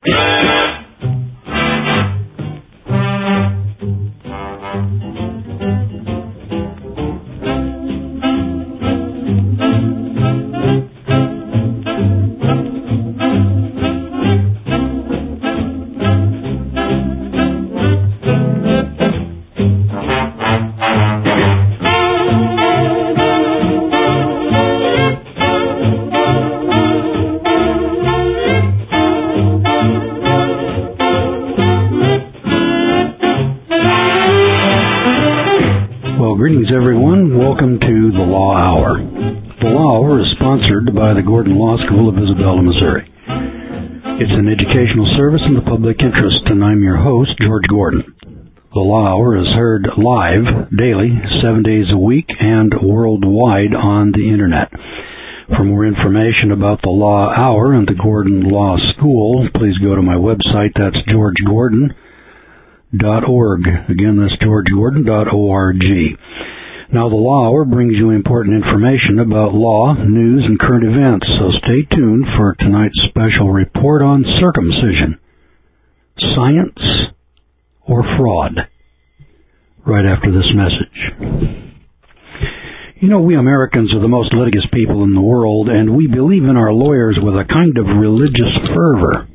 Greetings, everyone. Welcome to the Law Hour. The Law Hour is sponsored by the Gordon Law School of Isabella, Missouri. It's an educational service in the public interest, and I'm your host, George Gordon. The Law Hour is heard live, daily, 7 days a week, and worldwide on the Internet. For more information about the Law Hour and the Gordon Law School, please go to my website. That's GeorgeGordon.org. Again, that's GeorgeGordon.org. Now, the Law Hour brings you important information about law, news, and current events, so stay tuned for tonight's special report on circumcision. Science or fraud? Right after this message. You know, we Americans are the most litigious people in the world, and we believe in our lawyers with a kind of religious fervor.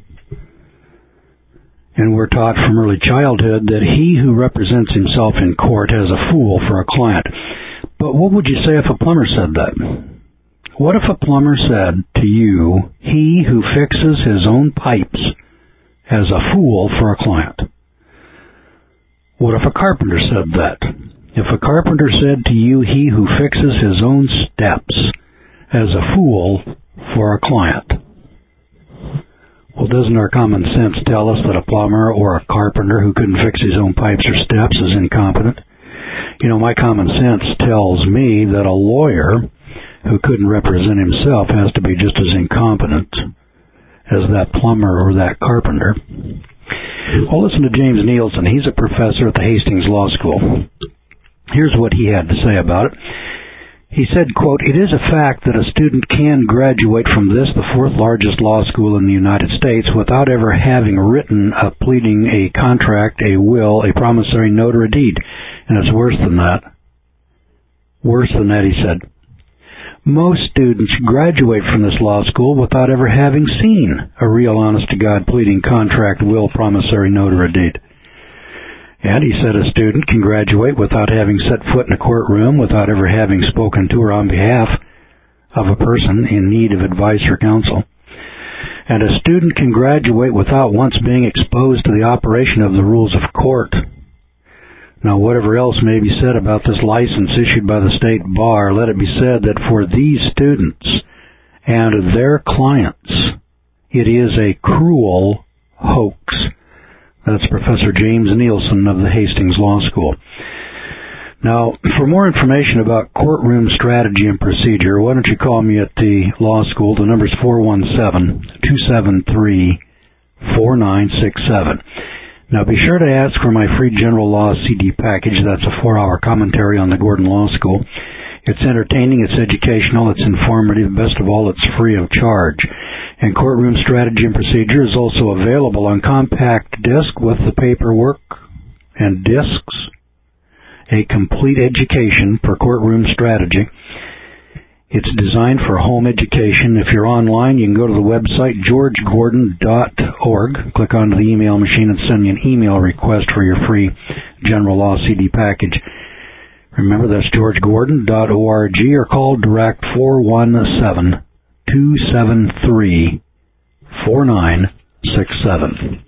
And we're taught from early childhood that he who represents himself in court has a fool for a client. But what would you say if a plumber said that? What if a plumber said to you, he who fixes his own pipes has a fool for a client? What if a carpenter said that? If a carpenter said to you, he who fixes his own steps has a fool for a client? Well, doesn't our common sense tell us that a plumber or a carpenter who couldn't fix his own pipes or steps is incompetent? You know, my common sense tells me that a lawyer who couldn't represent himself has to be just as incompetent as that plumber or that carpenter. Well, listen to James Nielsen. He's a professor at the Hastings Law School. Here's what he had to say about it. He said, quote, "It is a fact that a student can graduate from this, the fourth largest law school in the United States, without ever having written a pleading, a contract, a will, a promissory note, or a deed." And it's worse than that. Worse than that, he said. Most students graduate from this law school without ever having seen a real honest-to-God pleading, contract, will, promissory note, or a deed. And he said a student can graduate without having set foot in a courtroom, without ever having spoken to or on behalf of a person in need of advice or counsel. And a student can graduate without once being exposed to the operation of the rules of court. Now, whatever else may be said about this license issued by the state bar, let it be said that for these students and their clients, it is a cruel hoax. That's Professor James Nielsen of the Hastings Law School. Now, for more information about courtroom strategy and procedure, why don't you call me at the law school? The number's 417-273-4967. Now, be sure to ask for my free general law CD package. That's a 4-hour commentary on the Gordon Law School. It's entertaining, it's educational, it's informative, best of all, it's free of charge. And Courtroom Strategy and Procedure is also available on compact disc with the paperwork and discs. A complete education for courtroom strategy. It's designed for home education. If you're online, you can go to the website georgegordon.org, click onto the email machine and send me an email request for your free general law CD package. Remember, that's georgegordon.org, or call direct 417-273-4967.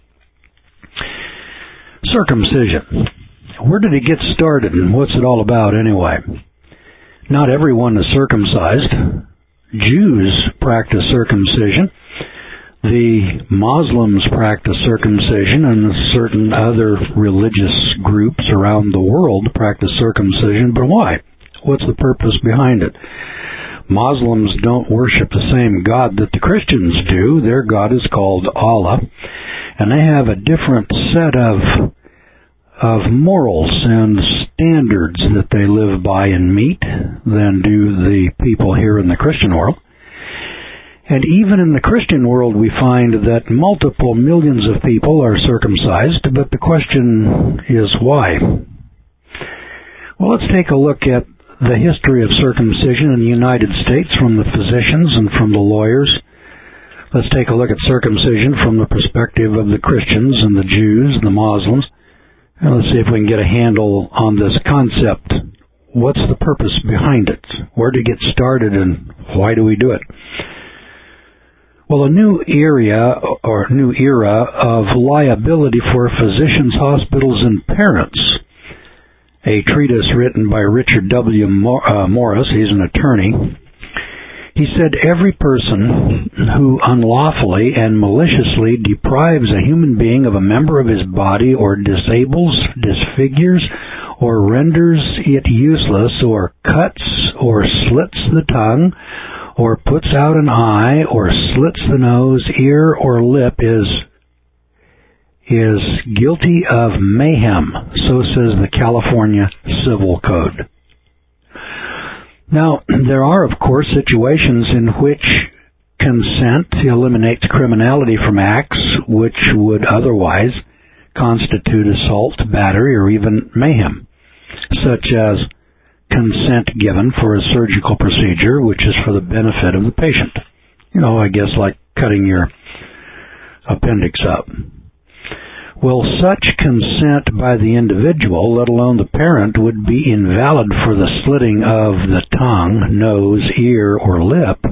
Circumcision. Where did it get started, and what's it all about anyway? Not everyone is circumcised. Jews practice circumcision. The Muslims practice circumcision, and certain other religious groups around the world practice circumcision. But why? What's the purpose behind it? Muslims don't worship the same God that the Christians do. Their God is called Allah, and they have a different set of morals and standards that they live by and meet than do the people here in the Christian world. And even in the Christian world we find that multiple millions of people are circumcised, but the question is why? Well, let's take a look at the history of circumcision in the United States from the physicians and from the lawyers. Let's take a look at circumcision from the perspective of the Christians and the Jews and the Muslims. And let's see if we can get a handle on this concept. What's the purpose behind it? Where did it get started and why do we do it? Well, a new era of liability for physicians, hospitals, and parents. A treatise written by Richard W. Morris, he's an attorney. He said, every person who unlawfully and maliciously deprives a human being of a member of his body or disables, disfigures, or renders it useless, or cuts or slits the tongue, or puts out an eye, or slits the nose, ear, or lip is guilty of mayhem, so says the California Civil Code. Now, there are, of course, situations in which consent eliminates criminality from acts which would otherwise constitute assault, battery, or even mayhem, such as consent given for a surgical procedure which is for the benefit of the patient. I guess like cutting your appendix up. Well, such consent by the individual, let alone the parent, would be invalid for the slitting of the tongue, nose, ear, or lip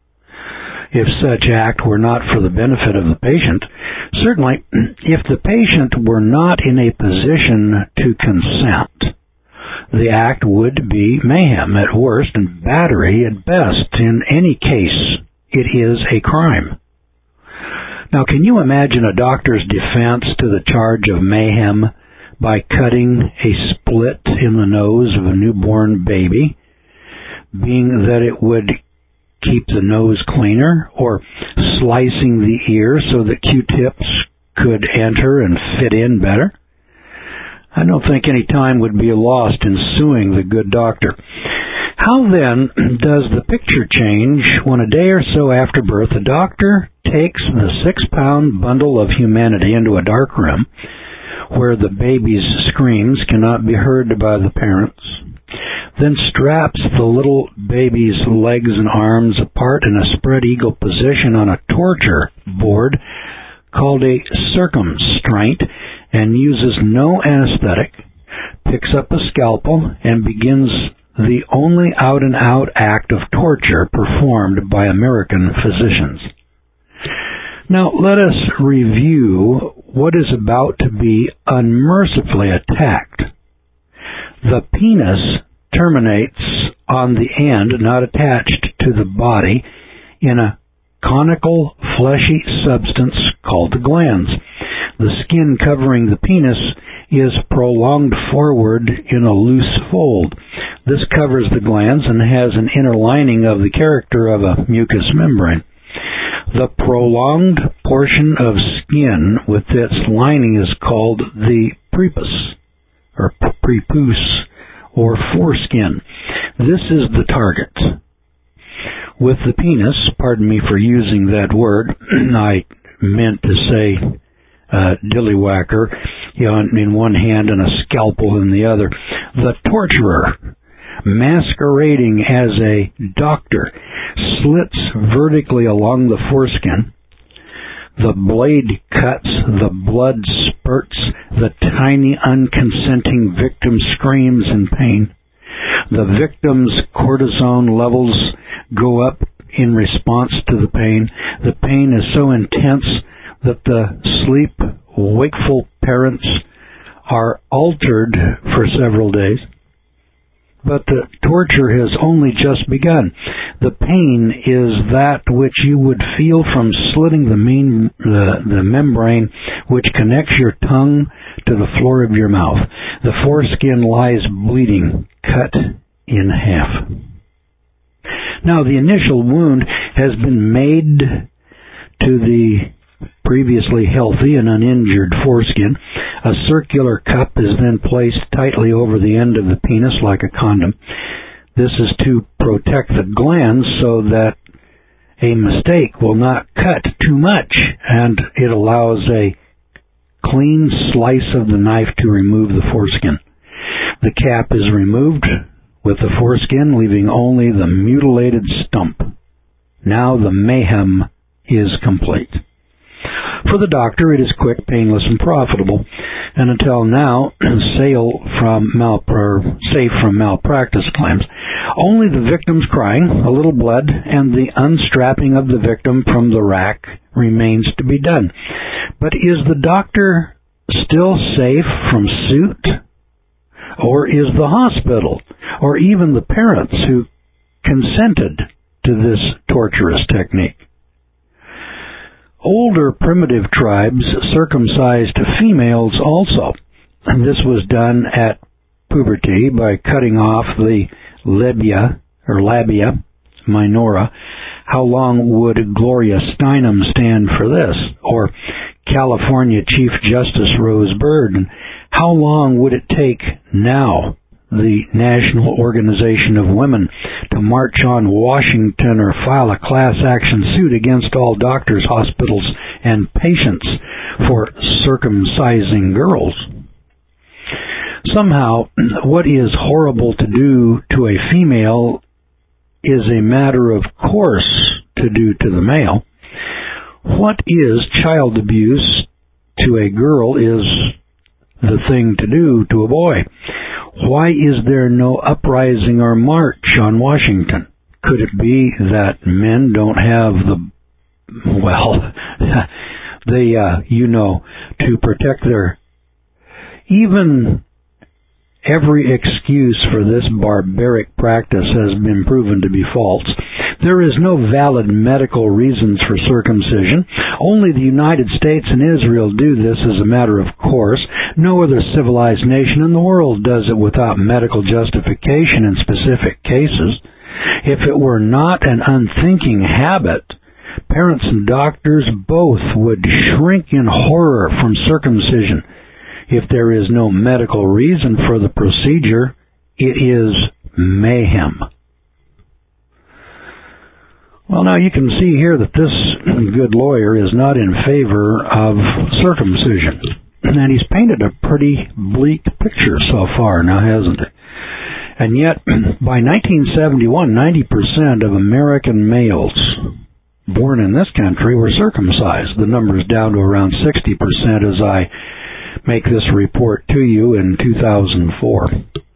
if such act were not for the benefit of the patient. Certainly, if the patient were not in a position to consent, the act would be mayhem at worst and battery at best. In any case, it is a crime. Now, can you imagine a doctor's defense to the charge of mayhem by cutting a split in the nose of a newborn baby, being that it would keep the nose cleaner, or slicing the ear so that Q-tips could enter and fit in better? I don't think any time would be lost in suing the good doctor. How then does the picture change when a day or so after birth a doctor takes the 6-pound bundle of humanity into a dark room where the baby's screams cannot be heard by the parents, then straps the little baby's legs and arms apart in a spread eagle position on a torture board called a circumstraint, and uses no anesthetic, picks up a scalpel, and begins the only out-and-out act of torture performed by American physicians. Now, let us review what is about to be unmercifully attacked. The penis terminates on the end, not attached to the body, in a conical, fleshy substance called the glans. The skin covering the penis is prolonged forward in a loose fold. This covers the glans and has an inner lining of the character of a mucous membrane. The prolonged portion of skin with its lining is called the prepuce, or prepuce, or foreskin. This is the target. With the penis, pardon me for using that word, I meant to say dillywhacker, in one hand and a scalpel in the other. The torturer, masquerading as a doctor, slits vertically along the foreskin. The blade cuts, the blood spurts, the tiny unconsenting victim screams in pain. The victim's cortisone levels go up in response to the pain. The pain is so intense that the sleep-wakeful parents are altered for several days. But the torture has only just begun. The pain is that which you would feel from slitting the membrane which connects your tongue to the floor of your mouth. The foreskin lies bleeding, cut in half. Now, the initial wound has been made to the previously healthy and uninjured foreskin. A circular cup is then placed tightly over the end of the penis like a condom. This is to protect the glands so that A mistake will not cut too much, and it allows a clean slice of the knife to remove the foreskin. The cap is removed with the foreskin, leaving only the mutilated stump. Now the mayhem is complete. For the doctor, it is quick, painless, and profitable, and until now, safe from malpractice claims. Only the victim's crying, a little blood, and the unstrapping of the victim from the rack remains to be done. But is the doctor still safe from suit? Or is the hospital, or even the parents who consented to this torturous technique? Older primitive tribes circumcised females also. And this was done at puberty by cutting off the labia minora. How long would Gloria Steinem stand for this? Or California Chief Justice Rose Byrd? And how long would it take now the National Organization of Women to march on Washington or file a class action suit against all doctors, hospitals, and patients for circumcising girls? Somehow, what is horrible to do to a female is a matter of course to do to the male. What is child abuse to a girl is the thing to do to a boy. Why is there no uprising or march on Washington? Could it be that men don't have to protect their... Even every excuse for this barbaric practice has been proven to be false. There is no valid medical reasons for circumcision. Only the United States and Israel do this as a matter of course. No other civilized nation in the world does it without medical justification in specific cases. If it were not an unthinking habit, parents and doctors both would shrink in horror from circumcision. If there is no medical reason for the procedure, it is mayhem. Well, now you can see here that this good lawyer is not in favor of circumcision. And he's painted a pretty bleak picture so far, now hasn't he? And yet, by 1971, 90% of American males born in this country were circumcised. The number is down to around 60% as I make this report to you in 2004.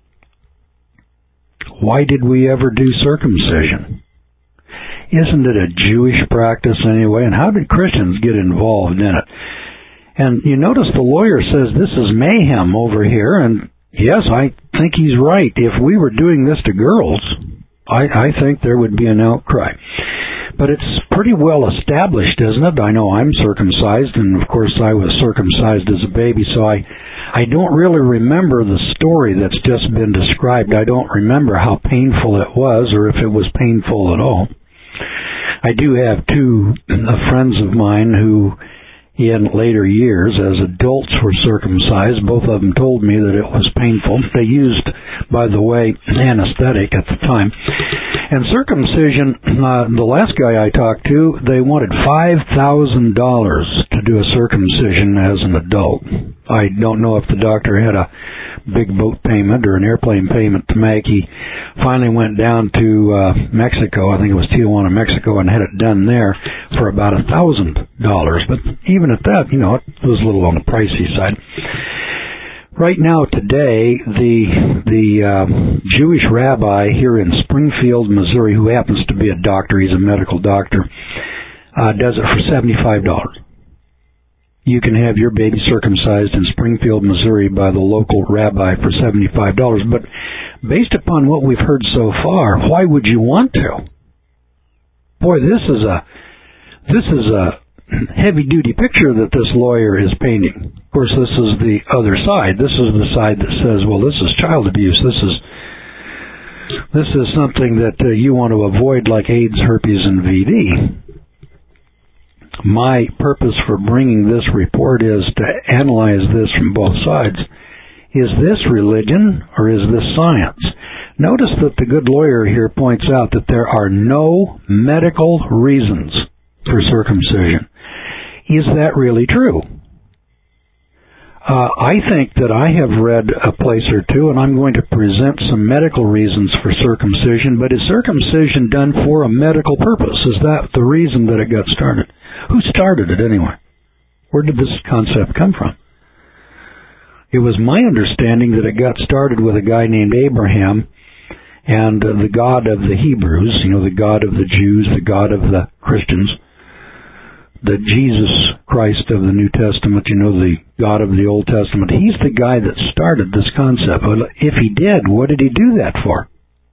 Why did we ever do circumcision? Isn't it a Jewish practice anyway? And how did Christians get involved in it? And you notice the lawyer says this is mayhem over here, and yes, I think he's right. If we were doing this to girls, I think there would be an outcry. But it's pretty well established, isn't it? I know I'm circumcised, and of course I was circumcised as a baby, so I don't really remember the story that's just been described. I don't remember how painful it was, or if it was painful at all. I do have two friends of mine who, in later years, as adults, were circumcised. Both of them told me that it was painful. They used, by the way, anesthetic at the time. And circumcision, the last guy I talked to, they wanted $5,000 to do a circumcision as an adult. I don't know if the doctor had a big boat payment or an airplane payment to make. He finally went down to Mexico, I think it was Tijuana, Mexico, and had it done there for about $1,000. But even at that, it was a little on the pricey side. Right now, today, the Jewish rabbi here in Springfield, Missouri, who happens to be a doctor, he's a medical doctor, does it for $75. You can have your baby circumcised in Springfield, Missouri by the local rabbi for $75. But based upon what we've heard so far, why would you want to? Boy, this is a heavy-duty picture that this lawyer is painting. Of course, this is the other side. This is the side that says, well, this is child abuse. This is something that you want to avoid, like AIDS, herpes, and VD. My purpose for bringing this report is to analyze this from both sides. Is this religion or is this science? Notice that the good lawyer here points out that there are no medical reasons for circumcision. Is that really true? I think that I have read a place or two, and I'm going to present some medical reasons for circumcision, but is circumcision done for a medical purpose? Is that the reason that it got started? Who started it anyway? Where did this concept come from? It was my understanding that it got started with a guy named Abraham and the God of the Hebrews, the God of the Jews, the God of the Christians, the Jesus Christ of the New Testament, the God of the Old Testament. He's the guy that started this concept. Well, if he did, what did he do that for?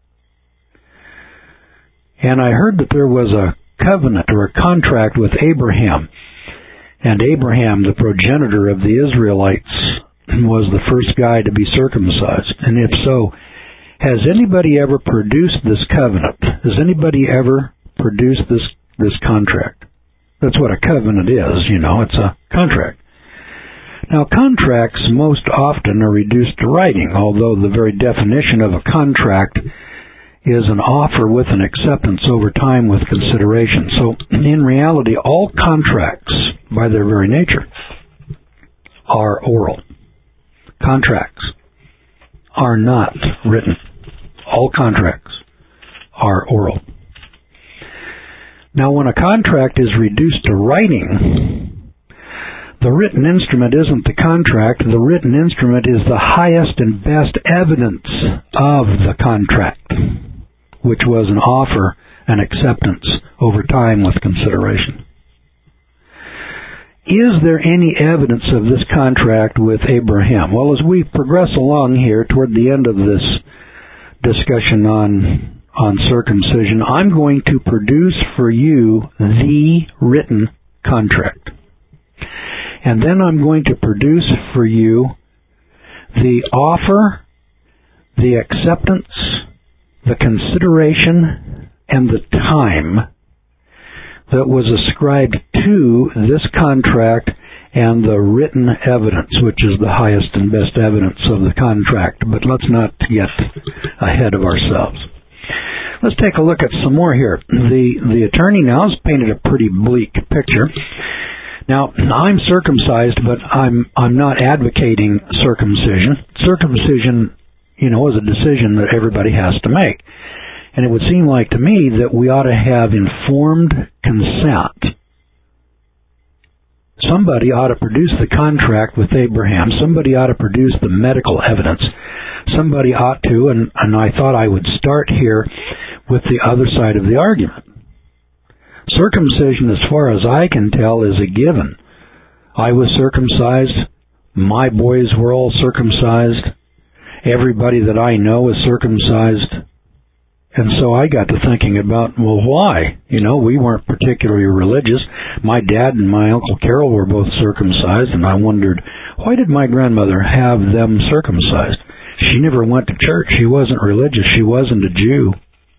And I heard that there was a covenant or a contract with Abraham. And Abraham, the progenitor of the Israelites, was the first guy to be circumcised. And if so, has anybody ever produced this covenant? Has anybody ever produced this contract? That's what a covenant is, it's a contract. Now, contracts most often are reduced to writing, although the very definition of a contract is an offer with an acceptance over time with consideration. So, in reality, all contracts, by their very nature, are oral. Contracts are not written. All contracts are oral. Now, when a contract is reduced to writing, the written instrument isn't the contract. The written instrument is the highest and best evidence of the contract, which was an offer and acceptance over time with consideration. Is there any evidence of this contract with Abraham? Well, as we progress along here toward the end of this discussion on circumcision, I'm going to produce for you the written contract. And then I'm going to produce for you the offer, the acceptance, the consideration, and the time that was ascribed to this contract and the written evidence, which is the highest and best evidence of the contract. But let's not get ahead of ourselves. Let's take a look at some more here. The attorney now has painted a pretty bleak picture. Now, I'm circumcised, but I'm not advocating circumcision. Circumcision, is a decision that everybody has to make. And it would seem like to me that we ought to have informed consent. Somebody ought to produce the contract with Abraham. Somebody ought to produce the medical evidence. Somebody ought to, and I thought I would start here with the other side of the argument. Circumcision, as far as I can tell, is a given. I was circumcised. My boys were all circumcised. Everybody that I know is circumcised. And so I got to thinking about, well, why? We weren't particularly religious. My dad and my Uncle Carol were both circumcised, and I wondered, why did my grandmother have them circumcised? She never went to church. She wasn't religious. She wasn't a Jew.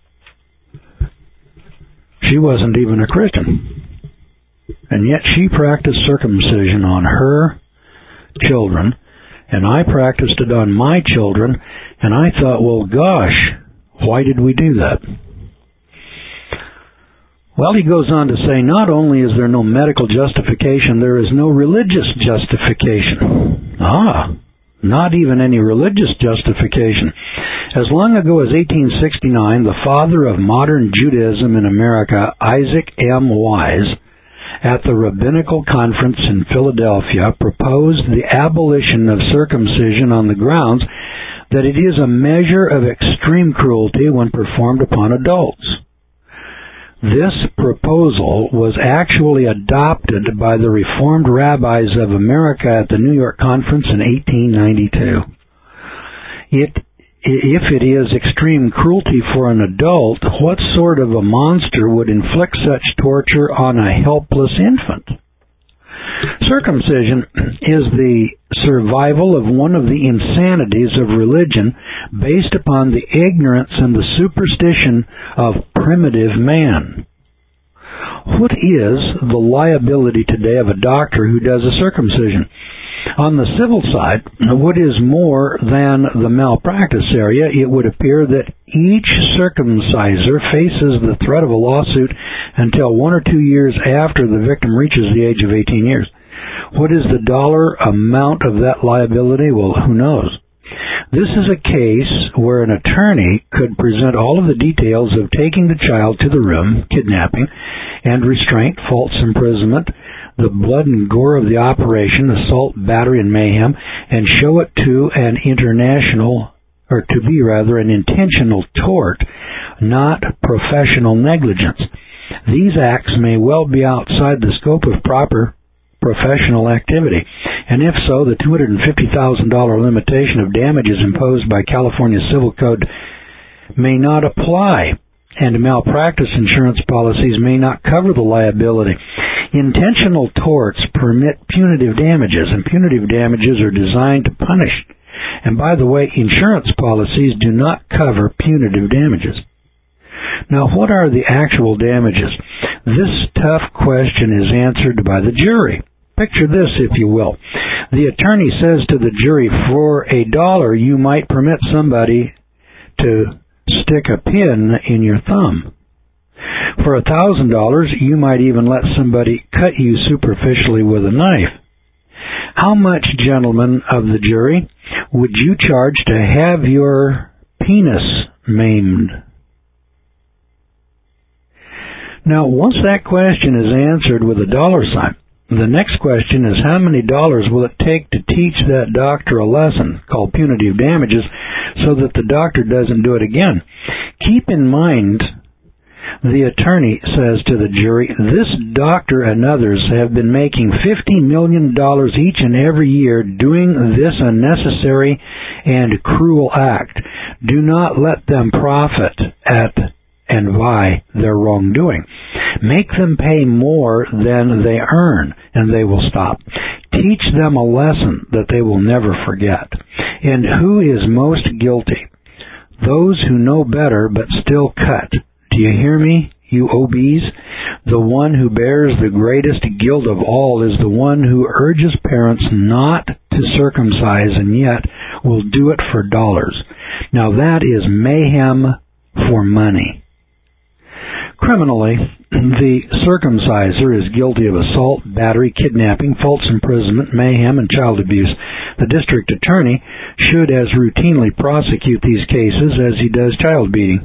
She wasn't even a Christian. And yet she practiced circumcision on her children, and I practiced it on my children, and I thought, well, gosh, why did we do that? Well, he goes on to say, not only is there no medical justification, there is no religious justification. Not even any religious justification. As long ago as 1869, the father of modern Judaism in America, Isaac M. Wise, at the Rabbinical Conference in Philadelphia, proposed the abolition of circumcision on the grounds that it is a measure of extreme cruelty when performed upon adults. This proposal was actually adopted by the Reformed Rabbis of America at the New York Conference in 1892. If it is extreme cruelty for an adult, what sort of a monster would inflict such torture on a helpless infant? Circumcision is the survival of one of the insanities of religion based upon the ignorance and the superstition of primitive man. What is the liability today of a doctor who does a circumcision? On the civil side, what is more than the malpractice area, it would appear that each circumciser faces the threat of a lawsuit until 1 or 2 years after the victim reaches the age of 18 years. What is the dollar amount of that liability? Well, who knows? This is a case where an attorney could present all of the details of taking the child to the room, kidnapping, and restraint, false imprisonment, the blood and gore of the operation, assault, battery, and mayhem, and show it to an intentional tort, not professional negligence. These acts may well be outside the scope of proper professional activity, and if so, the $250,000 limitation of damages imposed by California Civil Code may not apply, and malpractice insurance policies may not cover the liability. Intentional torts permit punitive damages, and punitive damages are designed to punish. And by the way, insurance policies do not cover punitive damages. Now, what are the actual damages? This tough question is answered by the jury. Picture this, if you will. The attorney says to the jury, for $1, you might permit somebody to stick a pin in your thumb. For $1,000, you might even let somebody cut you superficially with a knife. How much, gentlemen of the jury, would you charge to have your penis maimed? Now, once that question is answered with a dollar sign, the next question is how many dollars will it take to teach that doctor a lesson called punitive damages so that the doctor doesn't do it again? Keep in mind, the attorney says to the jury, this doctor and others have been making $50 million each and every year doing this unnecessary and cruel act. Do not let them profit at and by their wrongdoing. Make them pay more than they earn, and they will stop. Teach them a lesson that they will never forget. And who is most guilty? Those who know better but still cut. Do you hear me, you OBs? The one who bears the greatest guilt of all is the one who urges parents not to circumcise and yet will do it for dollars. Now that is mayhem for money. Criminally, the circumciser is guilty of assault, battery, kidnapping, false imprisonment, mayhem, and child abuse. The district attorney should as routinely prosecute these cases as he does child beating.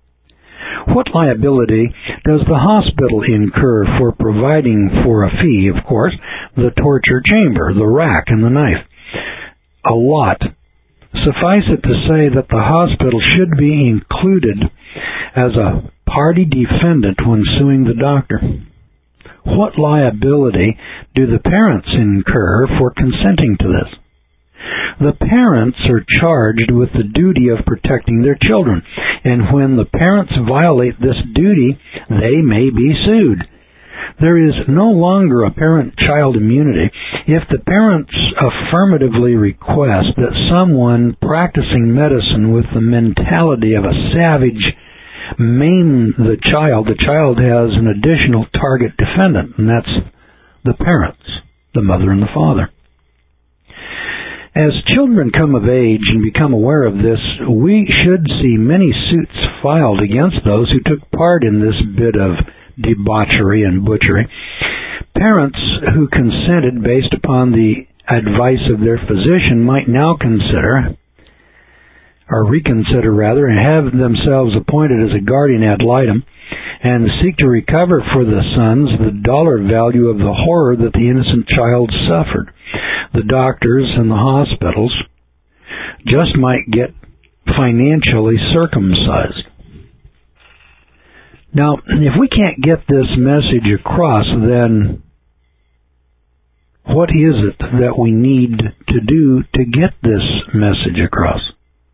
What liability does the hospital incur for providing for a fee, of course, the torture chamber, the rack, and the knife? A lot. Suffice it to say that the hospital should be included as a party defendant when suing the doctor. What liability do the parents incur for consenting to this? The parents are charged with the duty of protecting their children, and when the parents violate this duty, they may be sued. There is no longer a parent-child immunity if the parents affirmatively request that someone practicing medicine with the mentality of a savage maim the child has an additional target defendant, and that's the parents, the mother and the father. As children come of age and become aware of this, we should see many suits filed against those who took part in this bit of debauchery and butchery. Parents who consented based upon the advice of their physician might now reconsider, and have themselves appointed as a guardian ad litem, and seek to recover for the sons the dollar value of the horror that the innocent child suffered. The doctors and the hospitals just might get financially circumcised. Now, if we can't get this message across, then what is it that we need to do to get this message across?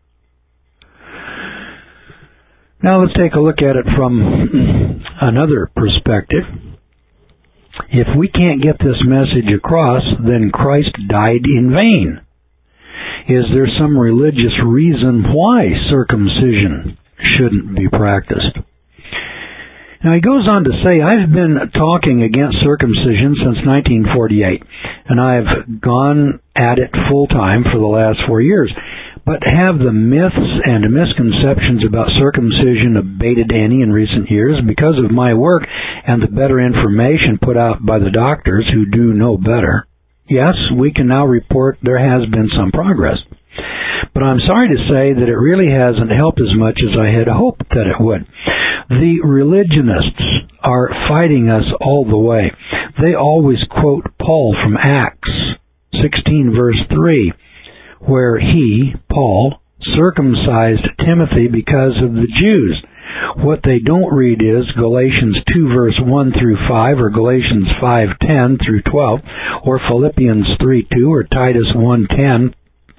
Now let's take a look at it from another perspective. If we can't get this message across, then Christ died in vain. Is there some religious reason why circumcision shouldn't be practiced? Now he goes on to say, I've been talking against circumcision since 1948, and I've gone at it full time for the last 4 years. But have the myths and misconceptions about circumcision abated any in recent years because of my work and the better information put out by the doctors who do know better? Yes, we can now report there has been some progress. But I'm sorry to say that it really hasn't helped as much as I had hoped that it would. The religionists are fighting us all the way. They always quote Paul from Acts 16 verse 3, where he, Paul, circumcised Timothy because of the Jews. What they don't read is Galatians 2 verse 1 through 5, or Galatians 5:10 through 12, or Philippians 3:2, or Titus 1:10.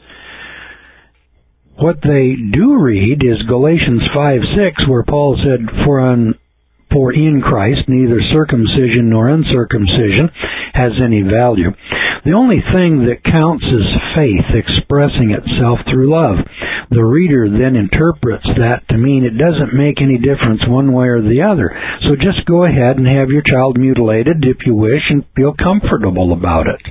What they do read is Galatians 5:6, where Paul said, For in Christ neither circumcision nor uncircumcision has any value. The only thing that counts is faith expressing itself through love. The reader then interprets that to mean it doesn't make any difference one way or the other. So just go ahead and have your child mutilated if you wish and feel comfortable about it.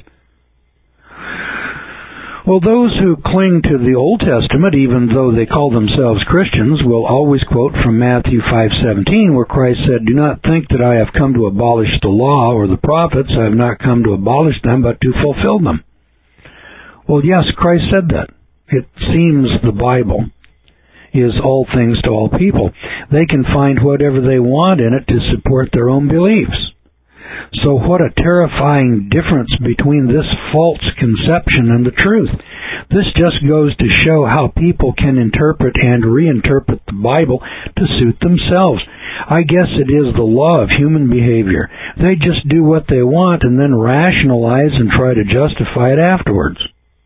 Well, those who cling to the Old Testament, even though they call themselves Christians, will always quote from Matthew 5:17, where Christ said, Do not think that I have come to abolish the law or the prophets. I have not come to abolish them, but to fulfill them. Well, yes, Christ said that. It seems the Bible is all things to all people. They can find whatever they want in it to support their own beliefs. So what a terrifying difference between this false conception and the truth. This just goes to show how people can interpret and reinterpret the Bible to suit themselves. I guess it is the law of human behavior. They just do what they want and then rationalize and try to justify it afterwards.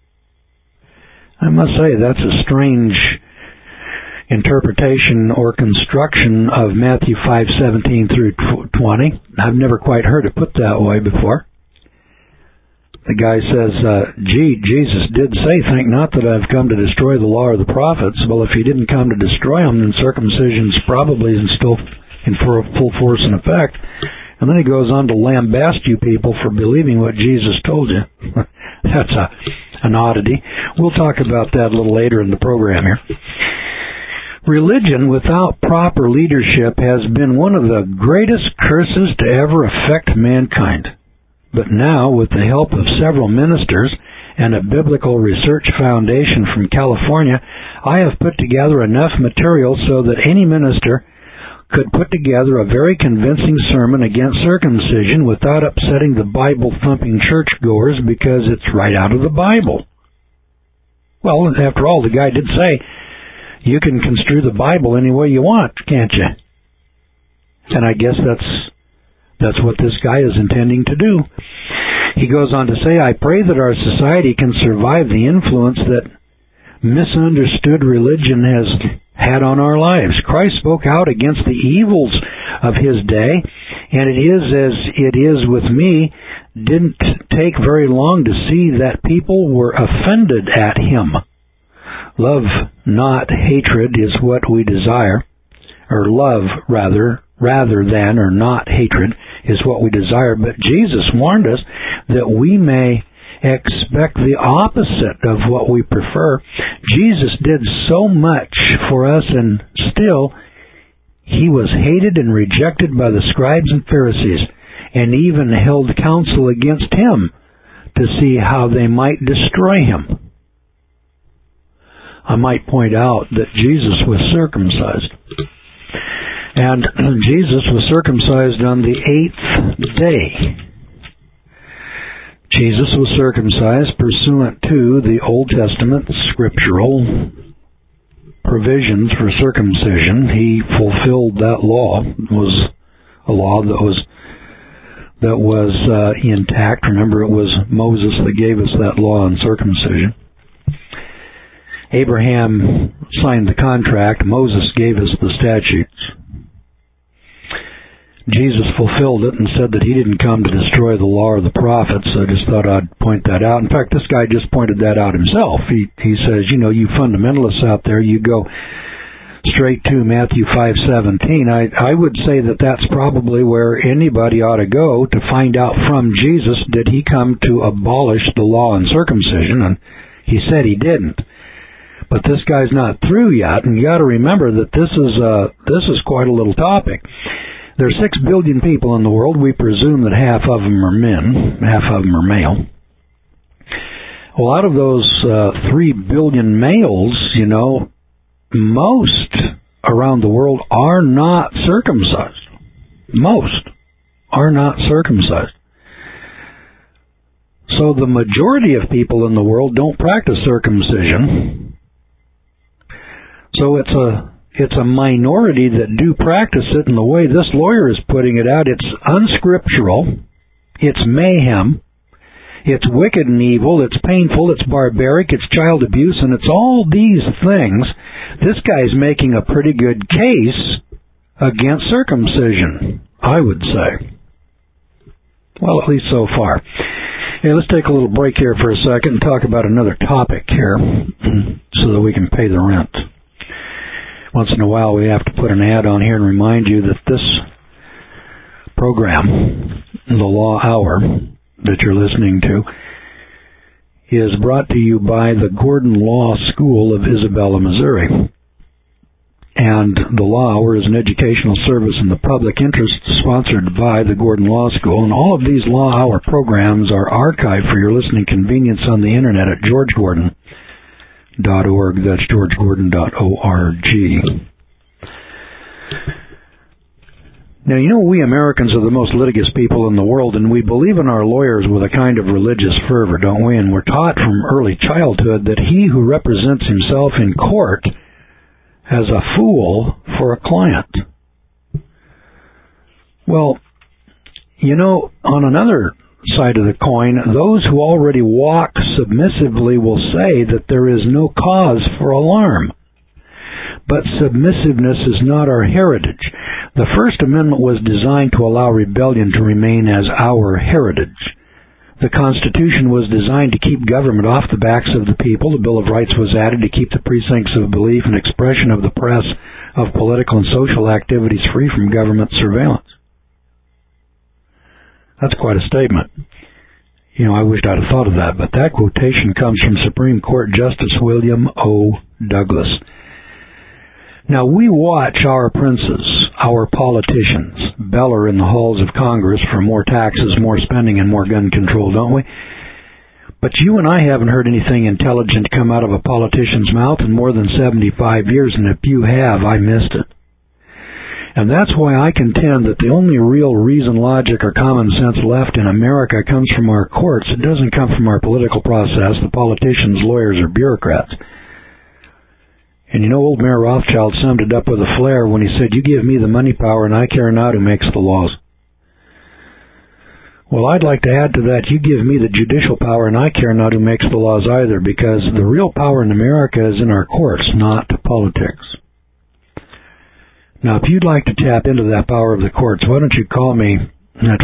I must say, that's a strange interpretation or construction of Matthew 5:17 through 20. I've never quite heard it put that way before. The guy says, Jesus did say, think not that I've come to destroy the law or the prophets. Well, if he didn't come to destroy them, then circumcision's probably still in full force and effect. And then he goes on to lambast you people for believing what Jesus told you. That's an oddity. We'll talk about that a little later in the program here. Religion without proper leadership has been one of the greatest curses to ever affect mankind. But now, with the help of several ministers and a biblical research foundation from California, I have put together enough material so that any minister could put together a very convincing sermon against circumcision without upsetting the Bible-thumping churchgoers because it's right out of the Bible. Well, after all, the guy did say, you can construe the Bible any way you want, can't you? And I guess that's what this guy is intending to do. He goes on to say, I pray that our society can survive the influence that misunderstood religion has had on our lives. Christ spoke out against the evils of his day, and it is as it is with me. Didn't take very long to see that people were offended at him. Love, not hatred, is what we desire, or love rather than or not hatred is what we desire. But Jesus warned us that we may expect the opposite of what we prefer. Jesus did so much for us, and still he was hated and rejected by the scribes and Pharisees, and even held counsel against him to see how they might destroy him. I might point out that Jesus was circumcised. And Jesus was circumcised on the 8th day. Jesus was circumcised pursuant to the Old Testament scriptural provisions for circumcision. He fulfilled that law. It was a law that was intact. Remember, it was Moses that gave us that law on circumcision. Abraham signed the contract. Moses gave us the statutes. Jesus fulfilled it and said that he didn't come to destroy the law or the prophets. I just thought I'd point that out. In fact, this guy just pointed that out himself. He says, you fundamentalists out there, you go straight to Matthew 5:17, I would say that that's probably where anybody ought to go to find out from Jesus, did he come to abolish the law and circumcision? And he said he didn't. But this guy's not through yet, and you got to remember that this is quite a little topic. There's 6 billion people in the world. We presume that half of them are men, half of them are male. Well, out of those 3 billion males, most around the world are not circumcised. Most are not circumcised. So the majority of people in the world don't practice circumcision. So it's a minority that do practice it, and the way this lawyer is putting it out, it's unscriptural, it's mayhem, it's wicked and evil, it's painful, it's barbaric, it's child abuse, and it's all these things. This guy's making a pretty good case against circumcision, I would say. Well, at least so far. Hey, let's take a little break here for a second and talk about another topic here so that we can pay the rent. Once in a while we have to put an ad on here and remind you that this program, The Law Hour, that you're listening to, is brought to you by the Gordon Law School of Isabella, Missouri. And the Law Hour is an educational service in the public interest sponsored by the Gordon Law School. And all of these Law Hour programs are archived for your listening convenience on the internet at georgegordon.org. That's georgegordon.org. Now, we Americans are the most litigious people in the world, and we believe in our lawyers with a kind of religious fervor, don't we? And we're taught from early childhood that he who represents himself in court has a fool for a client. Well, on another side of the coin, those who already walk submissively will say that there is no cause for alarm. But submissiveness is not our heritage. The First Amendment was designed to allow rebellion to remain as our heritage. The Constitution was designed to keep government off the backs of the people. The Bill of Rights was added to keep the precincts of belief and expression of the press, of political and social activities free from government surveillance. That's quite a statement. I wished I'd have thought of that, but that quotation comes from Supreme Court Justice William O. Douglas. Now, we watch our princes, our politicians, beller in the halls of Congress for more taxes, more spending, and more gun control, don't we? But you and I haven't heard anything intelligent come out of a politician's mouth in more than 75 years, and if you have, I missed it. And that's why I contend that the only real reason, logic, or common sense left in America comes from our courts. It doesn't come from our political process, the politicians, lawyers, or bureaucrats. And old Mayor Rothschild summed it up with a flair when he said, "You give me the money power and I care not who makes the laws." Well, I'd like to add to that, you give me the judicial power and I care not who makes the laws either, because the real power in America is in our courts, not politics. Now, if you'd like to tap into that power of the courts, why don't you call me at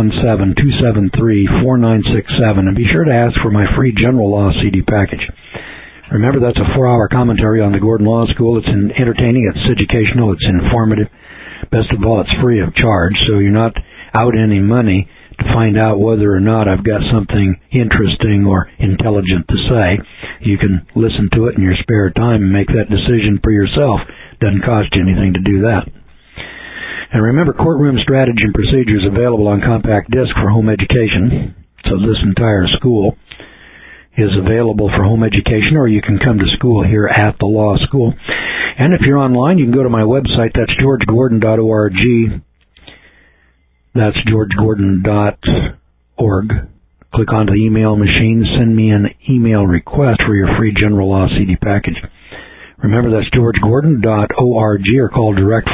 417-273-4967 and be sure to ask for my free general law CD package. Remember, that's a 4-hour commentary on the Gordon Law School. It's entertaining, it's educational, it's informative. Best of all, it's free of charge, so you're not out any money to find out whether or not I've got something interesting or intelligent to say. You can listen to it in your spare time and make that decision for yourself. Doesn't cost you anything to do that. And remember, Courtroom Strategy and Procedures available on compact disc for home education. So this entire school is available for home education, or you can come to school here at the law school. And if you're online, you can go to my website. That's georgegordon.org. That's georgegordon.org. Click onto the email machine. Send me an email request for your free general law CD package. Remember, that's georgegordon.org, or call direct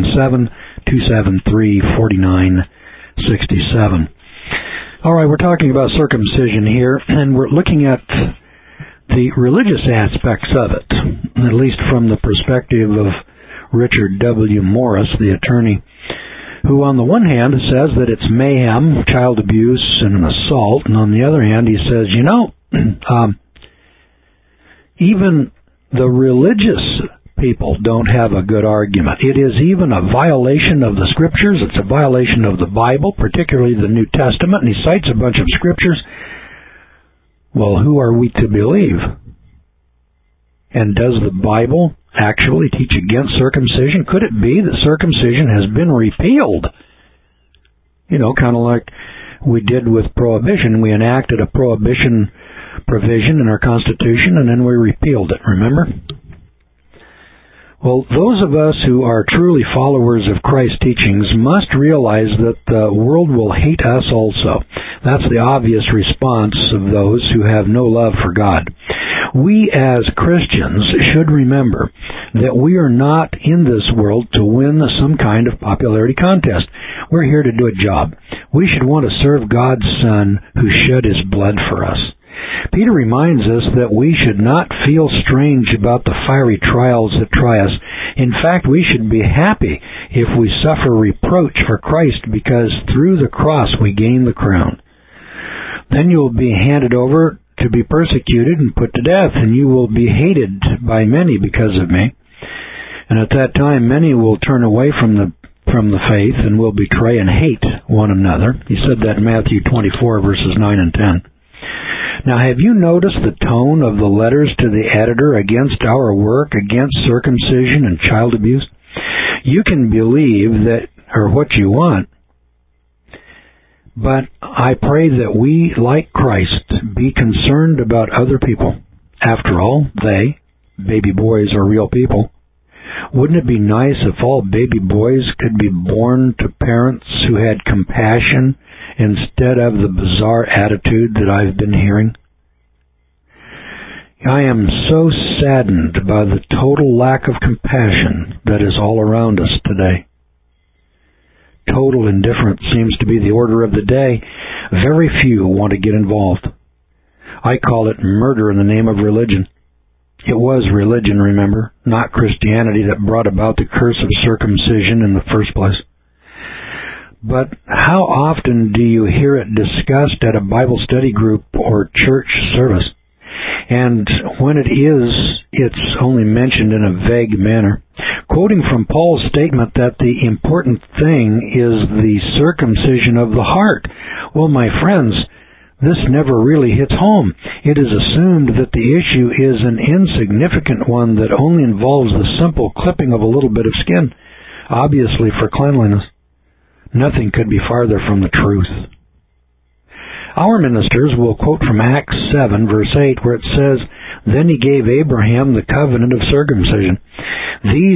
417-273-4967. All right, we're talking about circumcision here, and we're looking at the religious aspects of it, at least from the perspective of Richard W. Morris, the attorney, who on the one hand says that it's mayhem, child abuse, and an assault, and on the other hand he says, even the religious people don't have a good argument. It is even a violation of the Scriptures. It's a violation of the Bible, particularly the New Testament, and he cites a bunch of Scriptures. Well, who are we to believe? And does the Bible actually teach against circumcision? Could it be that circumcision has been repealed? Kind of like we did with prohibition. We enacted a prohibition provision in our Constitution, and then we repealed it, remember? Well, those of us who are truly followers of Christ's teachings must realize that the world will hate us also. That's the obvious response of those who have no love for God. We as Christians should remember that we are not in this world to win some kind of popularity contest. We're here to do a job. We should want to serve God's Son who shed His blood for us. Peter reminds us that we should not feel strange about the fiery trials that try us. In fact, we should be happy if we suffer reproach for Christ, because through the cross we gain the crown. Then you will be handed over to be persecuted and put to death, and you will be hated by many because of me. And at that time many will turn away from the faith and will betray and hate one another. He said that in Matthew 24, verses 9 and 10. Now, have you noticed the tone of the letters to the editor against our work, against circumcision and child abuse? You can believe that, or what you want, but I pray that we, like Christ, be concerned about other people. After all, they, baby boys, are real people. Wouldn't it be nice if all baby boys could be born to parents who had compassion instead of the bizarre attitude that I've been hearing? I am so saddened by the total lack of compassion that is all around us today. Total indifference seems to be the order of the day. Very few want to get involved. I call it murder in the name of religion. It was religion, remember, not Christianity, that brought about the curse of circumcision in the first place. But how often do you hear it discussed at a Bible study group or church service? And when it is, it's only mentioned in a vague manner. Quoting from Paul's statement that the important thing is the circumcision of the heart. Well, my friends, this never really hits home. It is assumed that the issue is an insignificant one that only involves the simple clipping of a little bit of skin, obviously for cleanliness. Nothing could be farther from the truth. Our ministers will quote from Acts 7, verse 8, where it says, "Then he gave Abraham the covenant of circumcision." These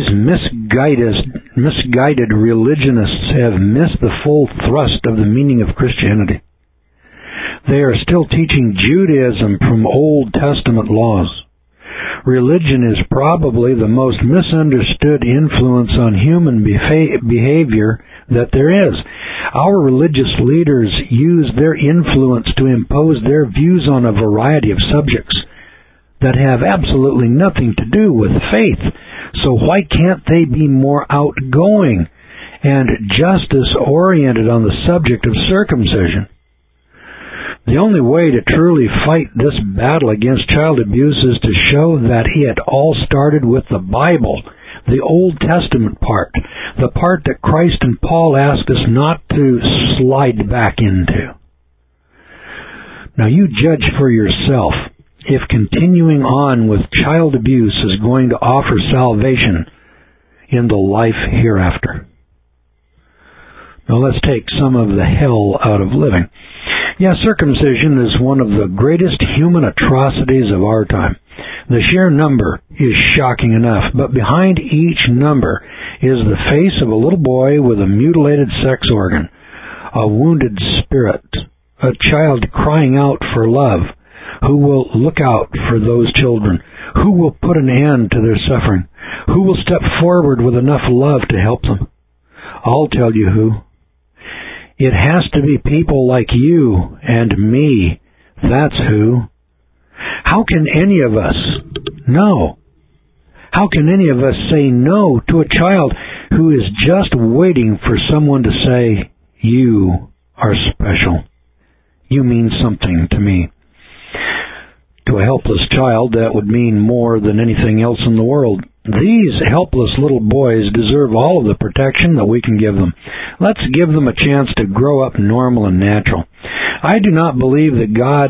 misguided religionists have missed the full thrust of the meaning of Christianity. They are still teaching Judaism from Old Testament laws. Religion is probably the most misunderstood influence on human behavior that there is. Our religious leaders use their influence to impose their views on a variety of subjects that have absolutely nothing to do with faith. So why can't they be more outgoing and justice-oriented on the subject of circumcision? The only way to truly fight this battle against child abuse is to show that it all started with the Bible, the Old Testament part, the part that Christ and Paul asked us not to slide back into. Now you judge for yourself if continuing on with child abuse is going to offer salvation in the life hereafter. Now let's take some of the hell out of living. Yeah, circumcision is one of the greatest human atrocities of our time. The sheer number is shocking enough, but behind each number is the face of a little boy with a mutilated sex organ, a wounded spirit, a child crying out for love. Who will look out for those children? Who will put an end to their suffering? Who will step forward with enough love to help them? I'll tell you who. It has to be people like you and me. That's who. How can any of us no? How can any of us say no to a child who is just waiting for someone to say, "You are special. You mean something to me"? To a helpless child, that would mean more than anything else in the world. These helpless little boys deserve all of the protection that we can give them. Let's give them a chance to grow up normal and natural. I do not believe that God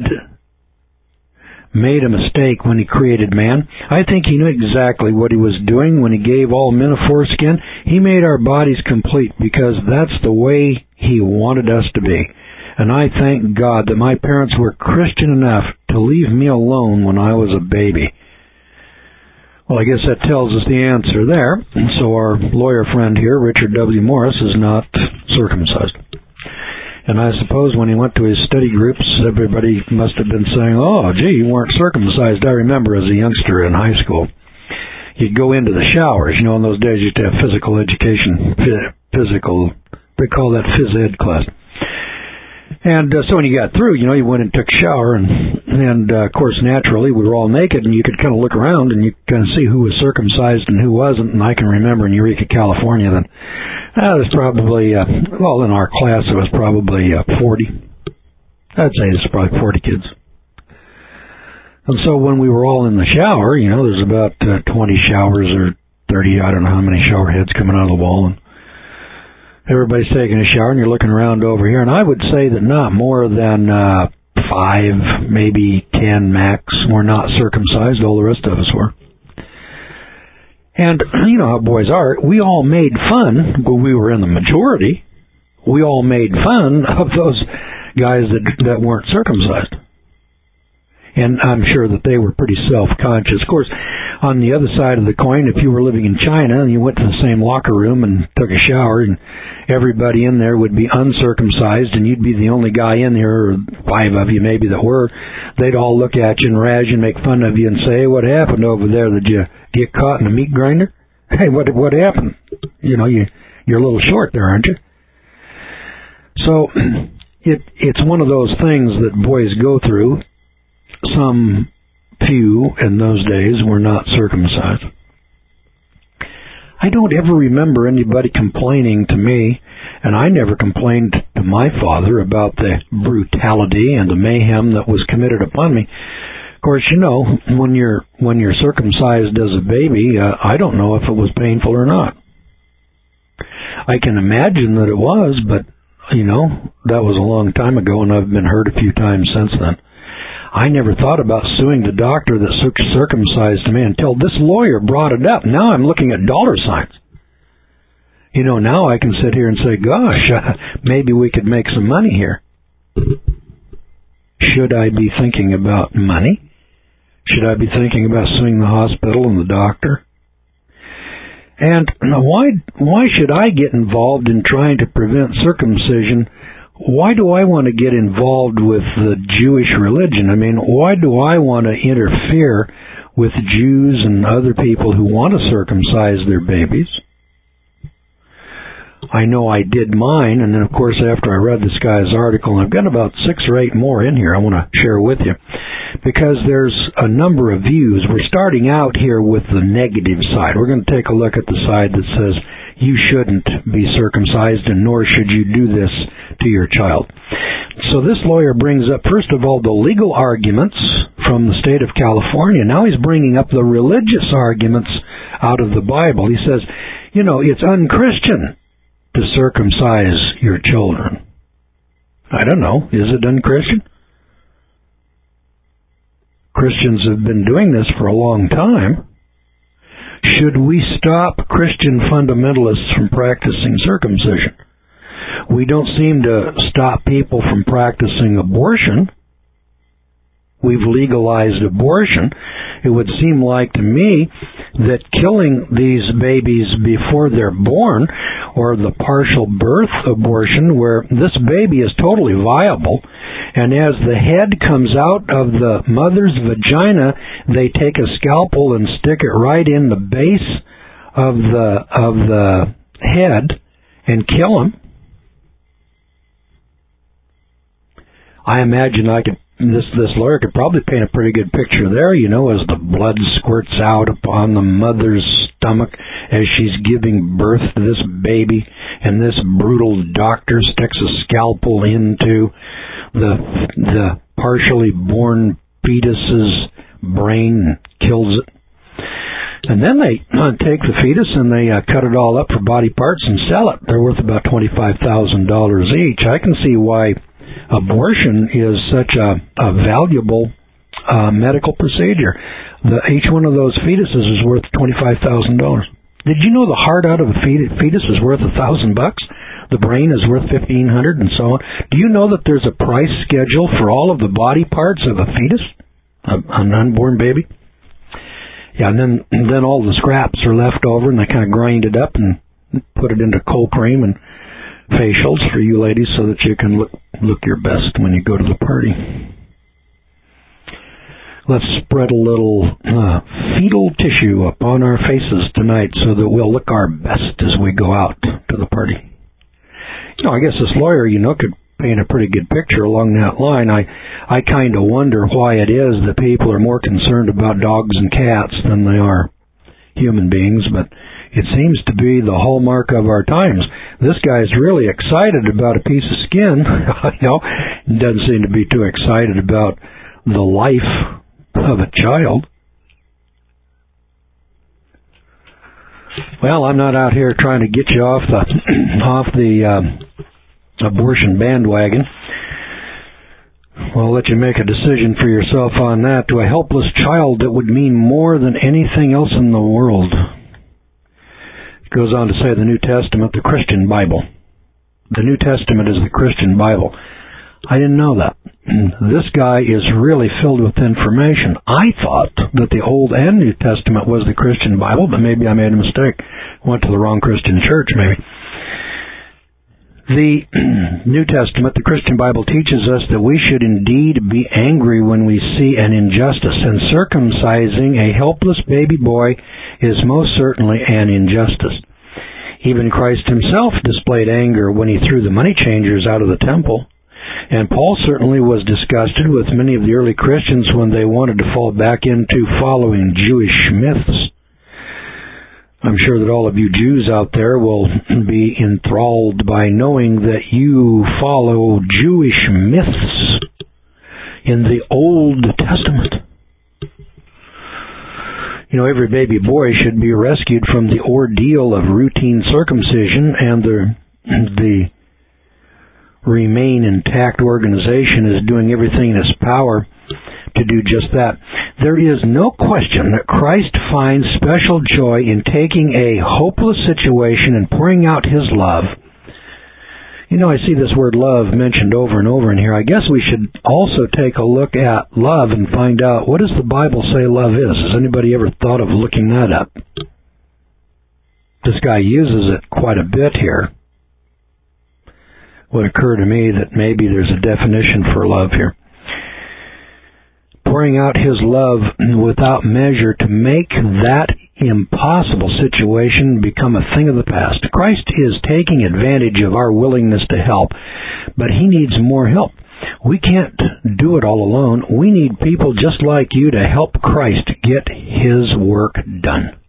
made a mistake when He created man. I think He knew exactly what He was doing when He gave all men a foreskin. He made our bodies complete because that's the way He wanted us to be. And I thank God that my parents were Christian enough to leave me alone when I was a baby. Well, I guess that tells us the answer there. And so our lawyer friend here, Richard W. Morris, is not circumcised. And I suppose when he went to his study groups, everybody must have been saying, "Oh, gee, you weren't circumcised." I remember as a youngster in high school, you'd go into the showers. You know, in those days, you used to have physical education, they call that phys ed class. And so when you got through, you went and took a shower, and of course, naturally, we were all naked, and you could kind of look around, and you kind of see who was circumcised and who wasn't. And I can remember in Eureka, California, that there's probably, in our class, it was probably 40. I'd say there's probably 40 kids. And so when we were all in the shower, there's about 20 showers or 30, I don't know how many shower heads coming out of the wall, and everybody's taking a shower, and you're looking around over here, and I would say that not more than 5, maybe 10 max were not circumcised. All the rest of us were. And you know how boys are. We all made fun, but we were in the majority. We all made fun of those guys that weren't circumcised. And I'm sure that they were pretty self-conscious. Of course, on the other side of the coin, if you were living in China and you went to the same locker room and took a shower, and everybody in there would be uncircumcised, and you'd be the only guy in there, or 5 of you maybe that were, they'd all look at you and razz you and make fun of you and say, "Hey, what happened over there? Did you get caught in a meat grinder? Hey, what happened? You're a little short there, aren't you?" So it's one of those things that boys go through. Some few in those days were not circumcised. I don't ever remember anybody complaining to me, and I never complained to my father about the brutality and the mayhem that was committed upon me. Of course, when you're circumcised as a baby, I don't know if it was painful or not. I can imagine that it was, but that was a long time ago, and I've been hurt a few times since then. I never thought about suing the doctor that circumcised me until this lawyer brought it up. Now I'm looking at dollar signs. Now I can sit here and say, gosh, maybe we could make some money here. Should I be thinking about money? Should I be thinking about suing the hospital and the doctor? And why should I get involved in trying to prevent circumcision? Why do I want to get involved with the Jewish religion? I mean, why do I want to interfere with Jews and other people who want to circumcise their babies? I know I did mine, and then, of course, after I read this guy's article, and I've got about 6 or 8 more in here I want to share with you, because there's a number of views. We're starting out here with the negative side. We're going to take a look at the side that says you shouldn't be circumcised, and nor should you do this to your child. So this lawyer brings up, first of all, the legal arguments from the state of California. Now he's bringing up the religious arguments out of the Bible. He says, it's unchristian to circumcise your children. I don't know. Is it unchristian? Christians have been doing this for a long time. Should we stop Christian fundamentalists from practicing circumcision? We don't seem to stop people from practicing abortion. We've legalized abortion. It would seem like to me that killing these babies before they're born, or the partial birth abortion where this baby is totally viable, and as the head comes out of the mother's vagina, they take a scalpel and stick it right in the base of the head and kill him. I imagine this lawyer could probably paint a pretty good picture there, as the blood squirts out upon the mother's stomach as she's giving birth to this baby, and this brutal doctor sticks a scalpel into the partially born fetus's brain and kills it. And then they take the fetus and they cut it all up for body parts and sell it. They're worth about $25,000 each. I can see why abortion is such a valuable medical procedure. Each one of those fetuses is worth $25,000. Did you know the heart out of a fetus is worth $1,000? The brain is worth $1,500, and so on. Do you know that there's a price schedule for all of the body parts of a fetus, an unborn baby? Yeah, and then all the scraps are left over, and they kind of grind it up and put it into cold cream and facials for you ladies, so that you can look your best when you go to the party. Let's spread a little fetal tissue upon our faces tonight so that we'll look our best as we go out to the party. I guess this lawyer, could paint a pretty good picture along that line. I kind of wonder why it is that people are more concerned about dogs and cats than they are human beings, but it seems to be the hallmark of our times. This guy's really excited about a piece of skin. Doesn't seem to be too excited about the life of a child. Well, I'm not out here trying to get you off the abortion bandwagon. Well, I'll let you make a decision for yourself on that. To a helpless child, that would mean more than anything else in the world. It goes on to say the New Testament, the Christian Bible. The New Testament is the Christian Bible. I didn't know that. This guy is really filled with information. I thought that the Old and New Testament was the Christian Bible, but maybe I made a mistake. Went to the wrong Christian church, maybe. The New Testament, the Christian Bible, teaches us that we should indeed be angry when we see an injustice, and circumcising a helpless baby boy is most certainly an injustice. Even Christ himself displayed anger when he threw the money changers out of the temple. And Paul certainly was disgusted with many of the early Christians when they wanted to fall back into following Jewish myths. I'm sure that all of you Jews out there will be enthralled by knowing that you follow Jewish myths in the Old Testament. Every baby boy should be rescued from the ordeal of routine circumcision, and the Remain Intact organization is doing everything in its power to do just that. There is no question that Christ finds special joy in taking a hopeless situation and pouring out his love. I see this word love mentioned over and over in here. I guess we should also take a look at love and find out, what does the Bible say love is? Has anybody ever thought of looking that up? This guy uses it quite a bit here. Would occur to me that maybe there's a definition for love here. Pouring out his love without measure to make that impossible situation become a thing of the past. Christ is taking advantage of our willingness to help, but he needs more help. We can't do it all alone. We need people just like you to help Christ get his work done.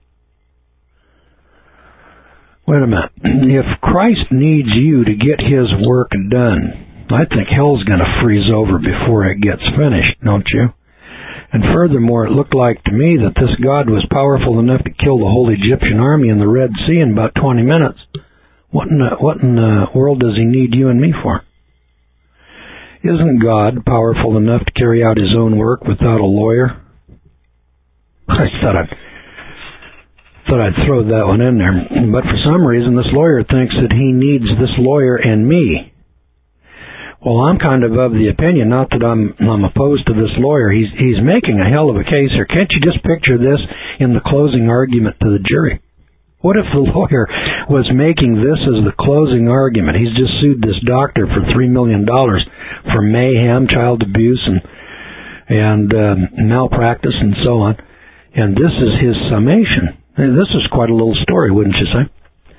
Wait a minute. If Christ needs you to get his work done, I think hell's going to freeze over before it gets finished, don't you? And furthermore, it looked like to me that this God was powerful enough to kill the whole Egyptian army in the Red Sea in about 20 minutes. What in the world does he need you and me for? Isn't God powerful enough to carry out his own work without a lawyer? I thought I'd throw that one in there. But for some reason, this lawyer thinks that he needs this lawyer and me. Well, I'm kind of the opinion, not that I'm opposed to this lawyer. He's making a hell of a case here. Can't you just picture this in the closing argument to the jury? What if the lawyer was making this as the closing argument? He's just sued this doctor for $3 million for mayhem, child abuse, and malpractice, and so on. And this is his summation. This is quite a little story, wouldn't you say?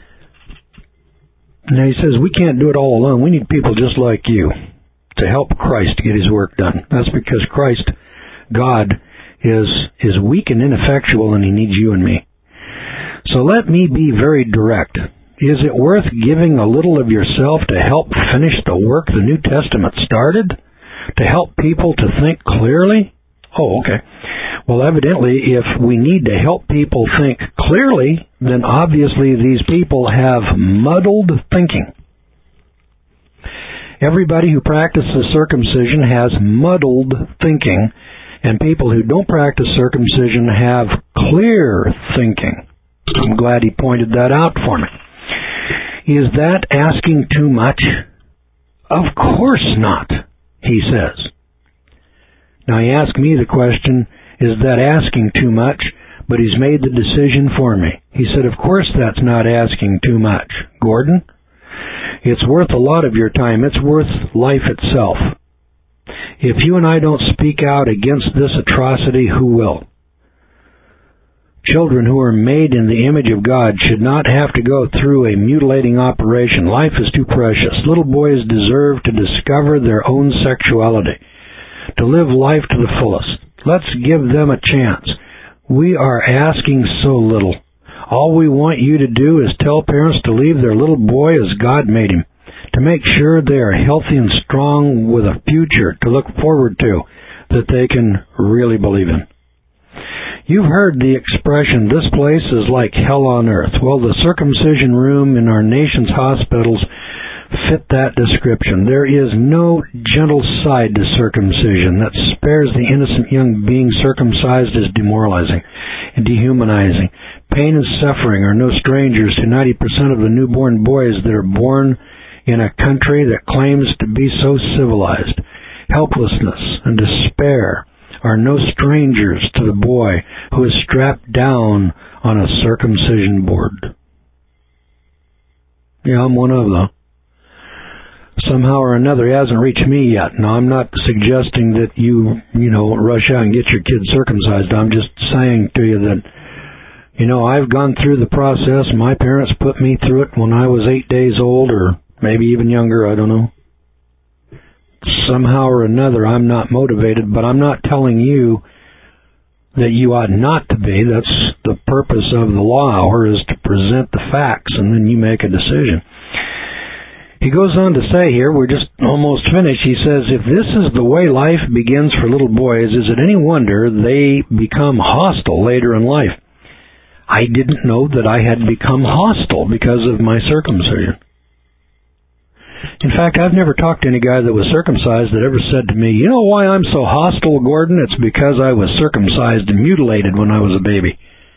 Now he says, we can't do it all alone. We need people just like you to help Christ get his work done. That's because Christ, God, is weak and ineffectual, and he needs you and me. So let me be very direct. Is it worth giving a little of yourself to help finish the work the New Testament started? To help people to think clearly? Oh, okay. Well, evidently, if we need to help people think clearly, then obviously these people have muddled thinking. Everybody who practices circumcision has muddled thinking, and people who don't practice circumcision have clear thinking. I'm glad he pointed that out for me. Is that asking too much? Of course not, he says. Now he asked me the question, is that asking too much? But he's made the decision for me. He said, of course that's not asking too much. Gordon, it's worth a lot of your time. It's worth life itself. If you and I don't speak out against this atrocity, who will? Children who are made in the image of God should not have to go through a mutilating operation. Life is too precious. Little boys deserve to discover their own sexuality, to live life to the fullest. Let's give them a chance. We are asking so little. All we want you to do is tell parents to leave their little boy as God made him, to make sure they are healthy and strong with a future to look forward to that they can really believe in. You've heard the expression, this place is like hell on earth. Well, the circumcision room in our nation's hospitals fit that description. There is no gentle side to circumcision that spares the innocent young being circumcised as demoralizing and dehumanizing. Pain and suffering are no strangers to 90% of the newborn boys that are born in a country that claims to be so civilized. Helplessness and despair are no strangers to the boy who is strapped down on a circumcision board. Yeah, I'm one of them. Somehow or another, it hasn't reached me yet. Now, I'm not suggesting that you rush out and get your kids circumcised. I'm just saying to you that, I've gone through the process. My parents put me through it when I was 8 days old, or maybe even younger, I don't know. Somehow or another, I'm not motivated, but I'm not telling you that you ought not to be. That's the purpose of the law hour, is to present the facts, and then you make a decision. He goes on to say here, we're just almost finished, he says, if this is the way life begins for little boys, is it any wonder they become hostile later in life? I didn't know that I had become hostile because of my circumcision. In fact, I've never talked to any guy that was circumcised that ever said to me, you know why I'm so hostile, Gordon? It's because I was circumcised and mutilated when I was a baby.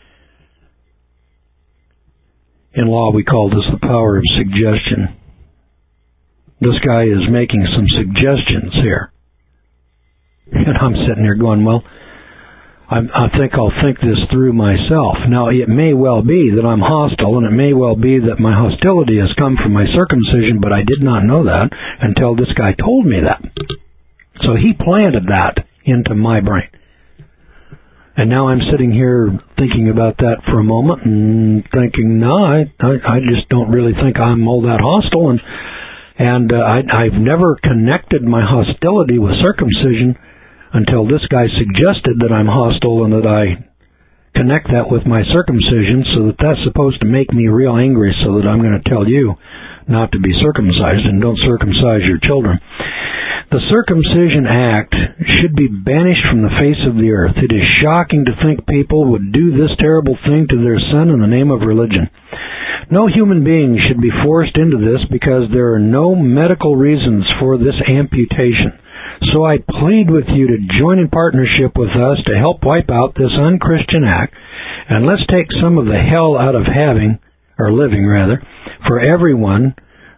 In law, we call this the power of suggestion. This guy is making some suggestions here. And I'm sitting there going, well, I think I'll think this through myself. Now, it may well be that I'm hostile, and it may well be that my hostility has come from my circumcision, but I did not know that until this guy told me that. So he planted that into my brain. And now I'm sitting here thinking about that for a moment and thinking, no, I just don't really think I'm all that hostile, and I've never connected my hostility with circumcision until this guy suggested that I'm hostile and that I connect that with my circumcision, so that's supposed to make me real angry, so that I'm going to tell you not to be circumcised and don't circumcise your children. The circumcision act should be banished from the face of the earth. It is shocking to think people would do this terrible thing to their son in the name of religion. No human being should be forced into this because there are no medical reasons for this amputation. So I plead with you to join in partnership with us to help wipe out this unchristian act, and let's take some of the hell out of living for everyone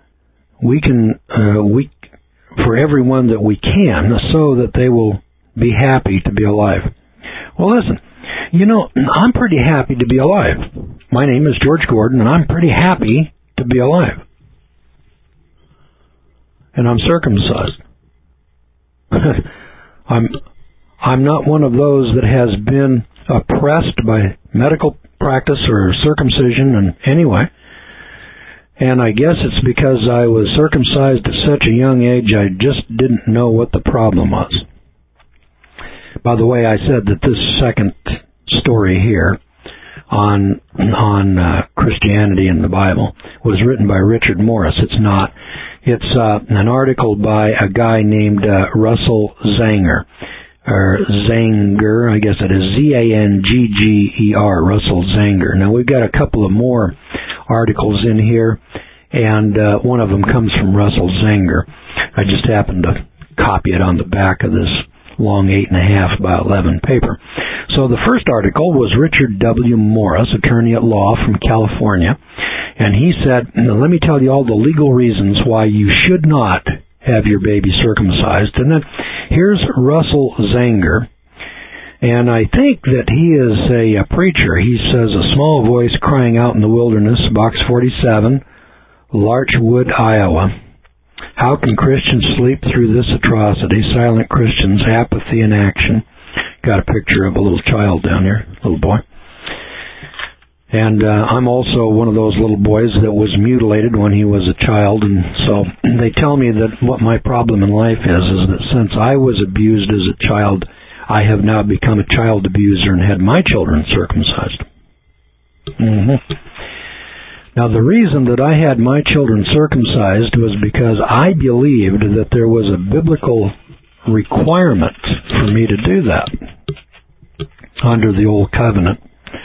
for everyone that we can, so that they will be happy to be alive. Well, listen, I'm pretty happy to be alive. My name is George Gordon, and I'm pretty happy to be alive. And I'm circumcised. I'm not one of those that has been oppressed by medical practice or circumcision in any way. And I guess it's because I was circumcised at such a young age, I just didn't know what the problem was. By the way, I said that this second story here on Christianity in the Bible was written by Richard Morris. It's not. It's an article by a guy named Russell Zanger. or Zanger, I guess it is Zangger, Russell Zanger. Now we've got a couple of more articles in here, and one of them comes from Russell Zanger. I just happened to copy it on the back of this long 8.5 by 11 paper. So the first article was Richard W. Morris, attorney at law from California, and he said, let me tell you all the legal reasons why you should not have your baby circumcised. And then here's Russell Zanger, and I think that he is a preacher. He says, a small voice crying out in the wilderness, Box 47, Larchwood, Iowa. How can Christians sleep through this atrocity? Silent Christians, apathy in action. Got a picture of a little child down here, little boy. And I'm also one of those little boys that was mutilated when he was a child, and so they tell me that what my problem in life is that since I was abused as a child, I have now become a child abuser and had my children circumcised. Now, the reason that I had my children circumcised was because I believed that there was a biblical requirement for me to do that under the Old Covenant.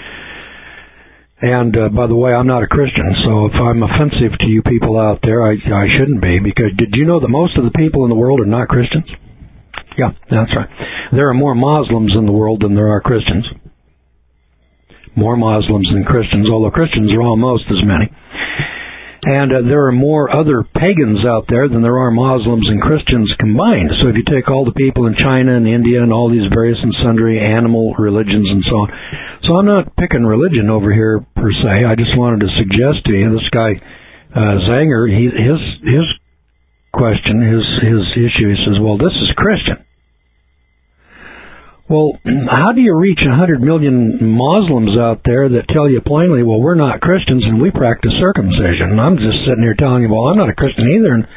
And, by the way, I'm not a Christian, so if I'm offensive to you people out there, I shouldn't be, because did you know that most of the people in the world are not Christians? Yeah, that's right. There are more Muslims in the world than there are Christians. More Muslims than Christians, although Christians are almost as many. And there are more other pagans out there than there are Muslims and Christians combined. So if you take all the people in China and India and all these various and sundry animal religions and so on. So I'm not picking religion over here per se. I just wanted to suggest to you, this guy Zanger, his question, his issue, he says, well, this is Christian. Well, how do you reach 100 million Muslims out there that tell you plainly, well, we're not Christians and we practice circumcision? And I'm just sitting here telling you, well, I'm not a Christian either, and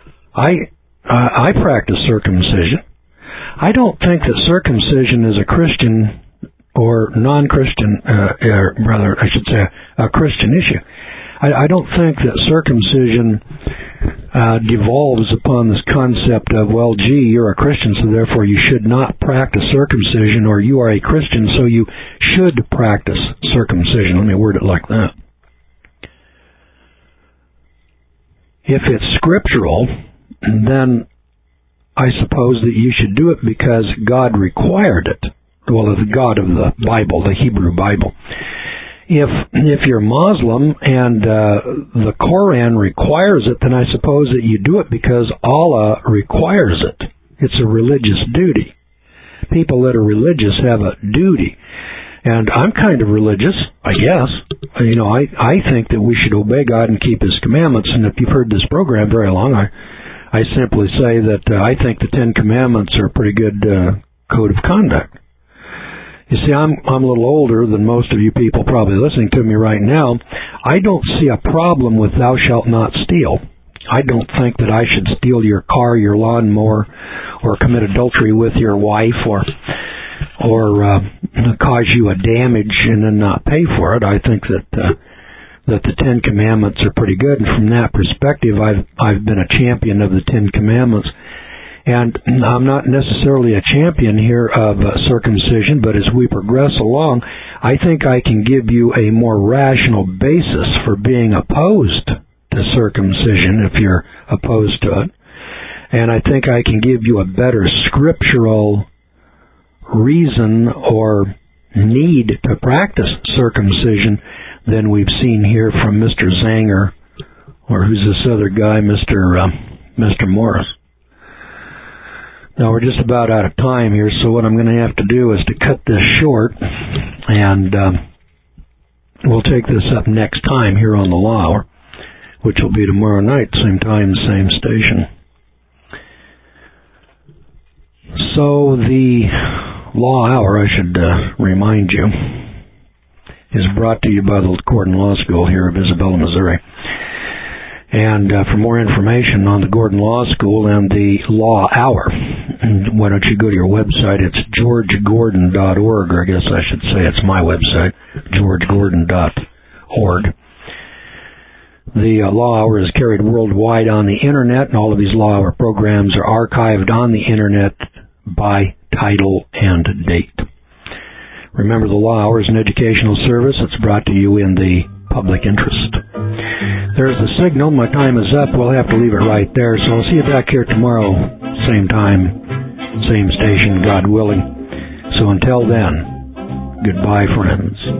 I practice circumcision. I don't think that circumcision is a Christian or non-Christian, or rather, I should say, a Christian issue. I don't think that circumcision devolves upon this concept of, well, gee, you're a Christian, so therefore you should not practice circumcision, or you are a Christian, so you should practice circumcision. Let me word it like that. If it's scriptural, then I suppose that you should do it because God required it. Well, the God of the Bible, the Hebrew Bible. If you're Muslim and the Koran requires it, then I suppose that you do it because Allah requires it. It's a religious duty. People that are religious have a duty. And I'm kind of religious, I guess. You know, I think that we should obey God and keep His commandments. And if you've heard this program very long, I simply say that I think the Ten Commandments are a pretty good code of conduct. You see, I'm a little older than most of you people probably listening to me right now. I don't see a problem with thou shalt not steal. I don't think that I should steal your car, your lawnmower, or commit adultery with your wife, or cause you a damage and then not pay for it. I think that the Ten Commandments are pretty good, and from that perspective, I've been a champion of the Ten Commandments. And I'm not necessarily a champion here of circumcision, but as we progress along, I think I can give you a more rational basis for being opposed to circumcision if you're opposed to it. And I think I can give you a better scriptural reason or need to practice circumcision than we've seen here from Mr. Zanger, or who's this other guy, Mr. Morris. Now, we're just about out of time here, so what I'm going to have to do is to cut this short, and we'll take this up next time here on the Law Hour, which will be tomorrow night, same time, same station. So the Law Hour, I should remind you, is brought to you by the Gordon Law School here of Isabella, Missouri. And for more information on the Gordon Law School and the Law Hour, why don't you go to your website? It's georgegordon.org, or I guess I should say it's my website, georgegordon.org. The Law Hour is carried worldwide on the Internet, and all of these Law Hour programs are archived on the Internet by title, and date. Remember, the law hour is an educational service that's brought to you in the public interest. There's the signal. My time is up. We'll have to leave it right there. So I'll see you back here tomorrow, same time, same station, God willing. So until then, goodbye, friends.